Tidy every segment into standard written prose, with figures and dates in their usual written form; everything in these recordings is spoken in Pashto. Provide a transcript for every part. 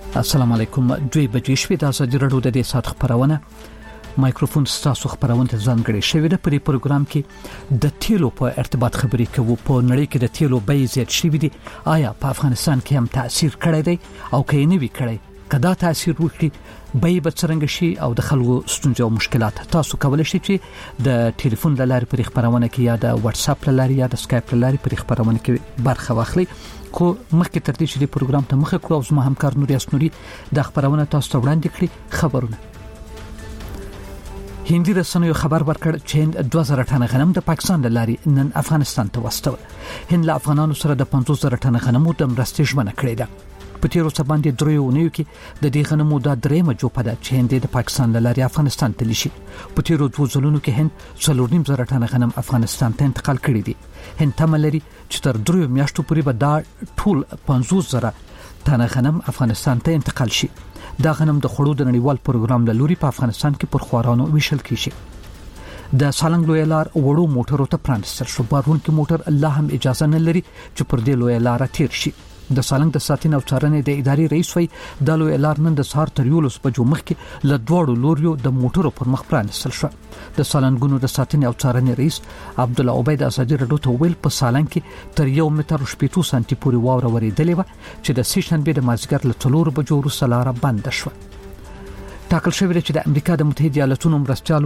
السلام علیکم. 2 بجې شوې د ازادي راډیو د دې سات خبرونه مایکروفون ستاسو خبرونه ته ځانګړي شوی د پرې پروګرام کې د تیلو په ارتباط خبرې کوو. په نړۍ کې د تیلو بیې زیات شوې دي. آیا په افغانستان کې هم تاثیر کړی دی او کې نه وی کړی؟ کدا تاثیر وکړي بیې به څنګه شي او د خلکو ستونزې او مشکلات تاسو کولای شئ چې د ټلیفون لارې پر خبرونه کې یا د واتس اپ لارې یا د اسکایپ لارې پر خبرونه کې برخه واخلئ. خو مخکې تر دې چې د پروګرام ته مخه کړو زما همکار نوري اسنوري د خبرونه تاسو ته وړاندې کړي. خبرونه هندي رسنیو خبر ورکړ چې 2000 ټنه غنم د پاکستان لاري نن افغانستان ته واستول. هند له افغانانو سره د 50000 ټنه غنمو د مرستې ژمنه کړې ده. په تیرو څه باندې دریو کې د دې غنمو د درېمه جوپه ده چې هند د پاکستان لاري افغانستان ته لشي. په تیرو 2 ځلونو کې هند 4.5 ټنه غنم افغانستان ته انتقال کړی دي. هند تملري چې تر 3 میاشتو پورې به دا ټول 50000 ټنه غنم افغانستان ته انتقال شي. دا غنم د خړو د نړیوال پروګرام له لوري په افغانستان کې پر خوارانو ویشل کیږي. د سالنګ لوی لار وړو موټرو ته پرانستل شو. بارونکو موټر الله هم اجازه نه لري چې پر دې لوی لار تیر شي. د سالنګ د ساتنې او څارنې د ادارې رئیس وی د لوی لار نن د سهار تر 11 بجو مخکې له دوړو لوريو د موټرو پر مخ پرانستل شو. د سالنګونو د ساتنې او څارنې رئیس عبد الله عبید ازادي راډیو ته ویل په سالنګ کې تر 1 متر 8 سانتي پورې واوره ورېدلې و چې د سیشنبه د مازیګر له 4 بجو وروسته لار بند شوه. ټاکل شوی چې د امریکا د متحده ایالاتونو مرستيال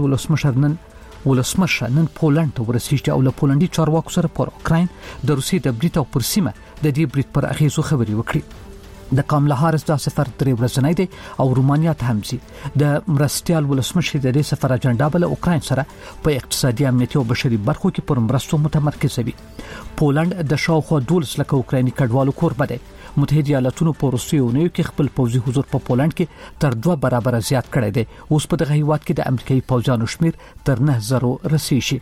ولسمشر نن پولند ته ورسیږي او له پولندي چارواکو سره پر اوکراین د روسیې د بریټ او پر سیمه د دې بریټ پر اغیزو خبرې وکړي. د کاملا هارس دا سفر 3 ورځې دی او رومانیا ته هم ځي. د مرستيال ولسمشر د دې سفر اجنډا بل اوکراین سره په اقتصادي امنیتي او بشري برخو کې پر مرستو متمرکز وي. پولند د شاوخوا 12 لک اوکرایني کډوالو کوربه دی. متحده ایالاتونو په روسیې کې خپل پوځي حضور په پولند کې تر 2 برابر زیات کړی دی. اوس په دغه هیواد کې د امریکایي پوځیانو شمیر تر 9000 رسیږي.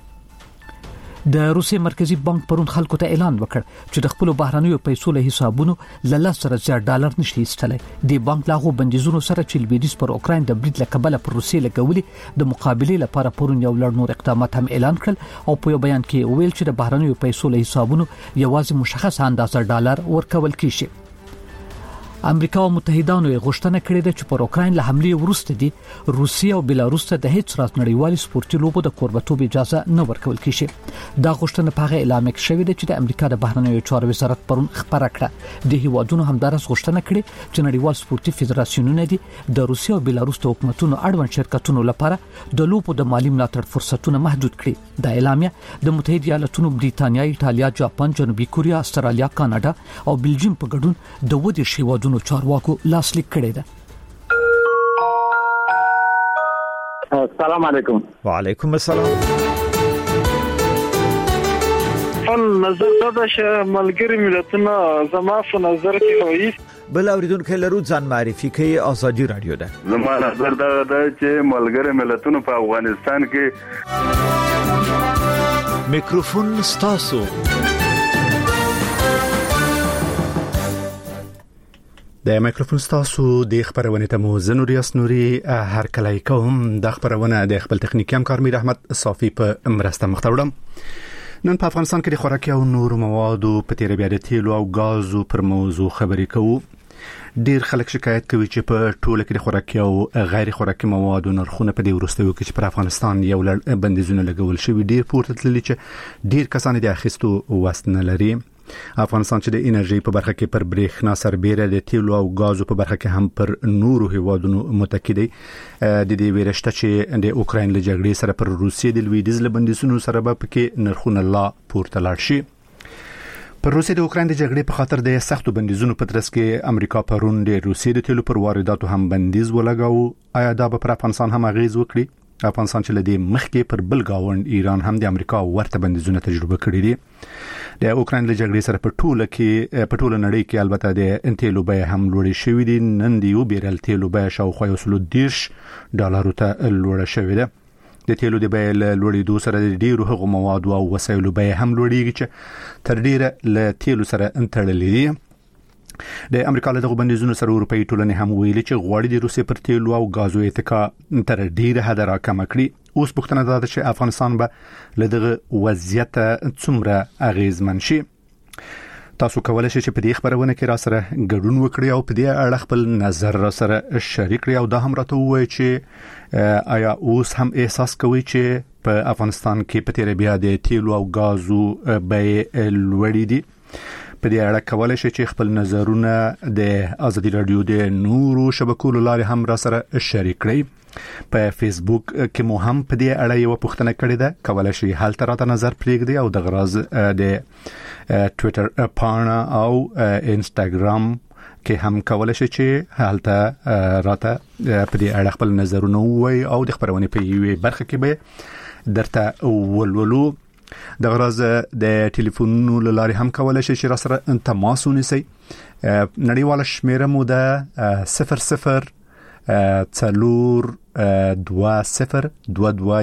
د روسیې مرکزی بانک پرون خلکو ته اعلان وکړ چې د خپل بهرنیو پیسو له حسابونو له سره زیات ډالر نشي ایستلای. د بانک لاغو بندیزونو سره چې لویدیز پر اوکراین د بریټ لکبله پر روسیې لګولي د مقابله لپاره پرون یو لړ نور اقدامات هم اعلان کړل او په بیان کې ویل چې د بهرنیو پیسو له حسابونو یوازې مشخص اندازه ډالر ورکول کیږي. امریکا او متحدانو غوښتنه کړې ده چې پر اوکراین له حمله وروسته دي روسیا او بلاروس ته د هیڅ راز نړیوال سپورتي لوبو د کوربتوب اجازه نه ورکول کیږي. دا غوښتنه په هغه اعلان کې شوې ده چې د امریکا د بهرنیو چارو وزارت پرون خبره کړه. د هیوادونو همدارس غوښتنه کړې چې نړیوال سپورتي فدراسیونونه دي د روسیا او بلاروس د حکومتونو اړوند شرکتونو لپاره د لوبو د مالی ملاتړ فرصتونه محدود کړي. دا اعلامیه د متحده ایالاتونو، بریتانیا، ایټالیا، جاپان، جنوبي کوریا، استرالیا، کاناډا او بلجیم په ګډون د ودې شیوادونو چارواکو لاسلیک کړی ده. السلام علیکم. وعلیکم السلام. نظر دا چې ملګری ملتونه زما په نظر کې وایي بل اوریدونکو لرو ځان معرفي کوي. ازادي رادیو ده. زما نظر دا چې ملګری ملتونه په افغانستان کې میکروفون ستاسو. د میکروفون ستاسو د خبرونه ته مو زنوري اسنوري هر کله کوم د خبرونه د خپل تخنیکی همکار میر احمد صافي په مرسته مختوړم. نن په افغانستان کې د خوراکي او نورو موادو په تیر بیا د تیلو او غازو پر موضوع خبرې کوو. ډیر خلک شکایت کوي چې په ټوله کې د خوراکي او غیر خوراکي موادو نرخونه په دې وروستیو کې چې پر افغانستان یو لړ بندیزونه لګول شوی ډیر پورته تللی چې ډیر کسان د اخیستو وسنه لري. افغانستان چې د انرژي په برخه کې پر برېښنا سربېره د تیلو او غازو په برخه کې هم پر نورو هیوادونو متکی دی. د دې ویرشته چې د اوکراین له جګړې سره پر روسیې د لویدیز له بندیزونو سره به کې نرخونه لا پورته لاړ شي. پر روسیې د اوکراین د جګړې په خاطر د سختو بندیزونو په ترڅ کې امریکا پرون د روسیې د تیلو پر وارداتو هم بندیز ولګاو. آیا دا به پر افغانستان هم اغیز وکړي؟ افغانستان چې لدې مخکې پر بل گاوند ایران هم د امریکا ورته بندیزونه تجربه کړې دي. د اوکراین له جګړې سره په ټوله نړۍ کې البته د تیلو بیه هم لوړې شوې دي. نن د یو بیرل تیلو بیه شاوخوا $30 ته لوړه شوې ده. د تیلو د بیه لوړېدو سره د ډیرو هغو موادو او وسایلو بیه هم لوړېږي چې تر ډیره له تیلو سره تړلې دي. د امریکا له دغه بندیزونو سره اروپאי ټولنې هم ویلي چې غواړي د روسیې پر تیلو او غازو اتکا تر ډیره حد راکمه کړي. اوس پوښتنه ده چې افغانستان به له دغه وضعیت څومره اغیزمن شي. تاسو کولای شئ چې په دې خبرونه کې را سره ګډون وکړئ او په دې اړه خپل نظر را سره شریک کړئ او دا هم راته ووایئ چې آیا اوس هم احساس کوئ چې په افغانستان کې په تیر بیا د تیلو او غازو بیې لوړې دي؟ په دې اړه کولای شئ چې خپل نظرونه د ازادي رادیو د نورو شبکو لارې هم را سره شریک کړئ. په فیسبوک کې مو هم په دې اړه یو پوښتنه کړې ده، کولای شئ هلته راته نظر پرېږدئ او د غراز د ټوئیټر پاڼه او انستګرام کې هم کولای شئ چې هلته راته په دې اړه خپل نظرونه ووایئ او د خبرونې په یوې برخه کې به درته ولولو. د غراز د ټلیفونونو لارې هم کولای شئ چې را سره تماس ونیسئ. نړیواله شمیره مو ده 00 4 20 22